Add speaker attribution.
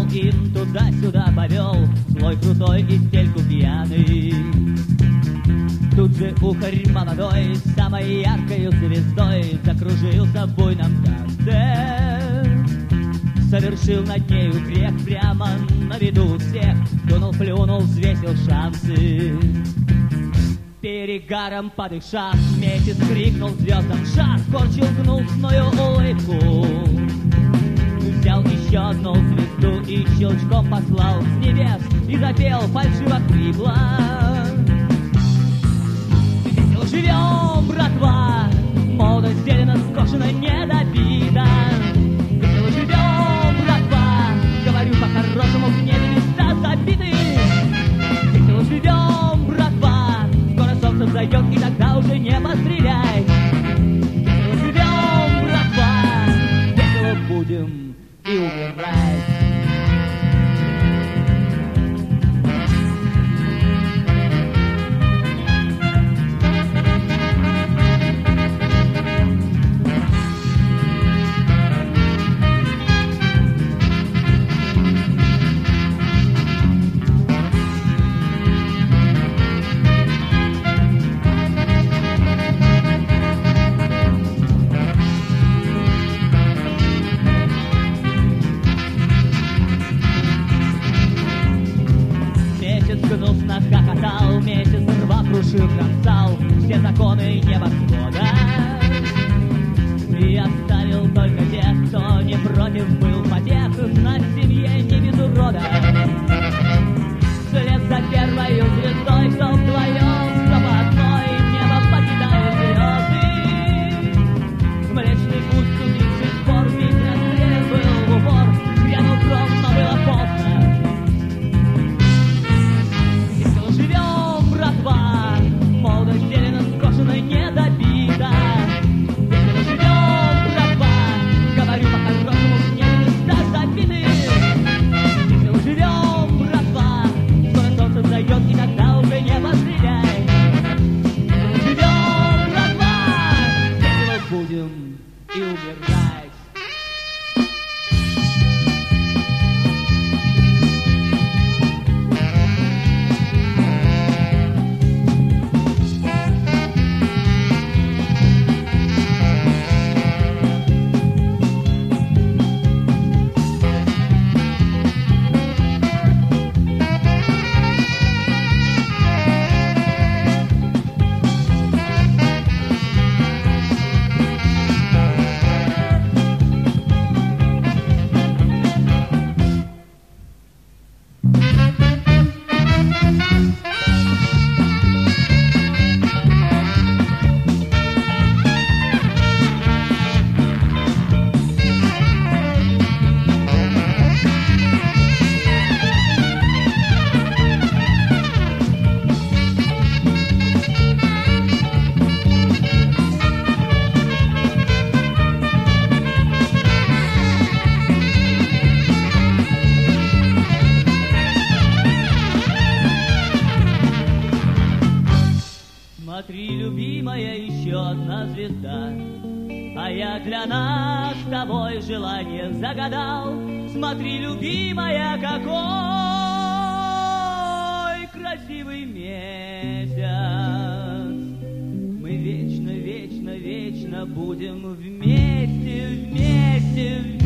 Speaker 1: им туда-сюда повел, злой, крутой и стельку пьяный. Тут же ухарь молодой, самой яркой звездой, закружился в буйном танце. Совершил над нею грех прямо на виду у всех, дунул, плюнул, взвесил шансы. Перегаром подышав, месяц крикнул звездам шаг, скорчил гнусную улыбку. Взял еще одну звезду и щелчком послал с небес и запел фальшиво хрипло. Весело живем, братва, молодость зелено скошена, не добита. Весело живем, братва, говорю по-хорошему, в небе места забиты. Весело живем, братва, скоро солнце взойдет, и тогда уже не постреляй. Весело живем, братва, весело будем и умирать. Гнусно хохотал, месяц рва крушил, кромсал все законы небосвода. И оставил только тех, кто не против был потех, знать в семье не без урода. Вслед за первою звездой, кто вдвоем, кто по одной, небо покидают звезды. Млечный путь судивший спор, миг расстрел был в упор, грянул гром, но было поздно. Живем, братва, молодость зелено скошена, не добита. Весело живем, братва, говорю по-хорошему, в небе места забиты. Весело живем, братва, скоро солнце взойдет, и тогда уже не постреляй. Весело живем, братва, весело будем и умирать. Смотри, любимая, еще одна звезда, а я для нас с тобой желание загадал. Смотри, любимая, какой красивый месяц. Мы вечно, вечно, вечно будем вместе, вместе, вместе.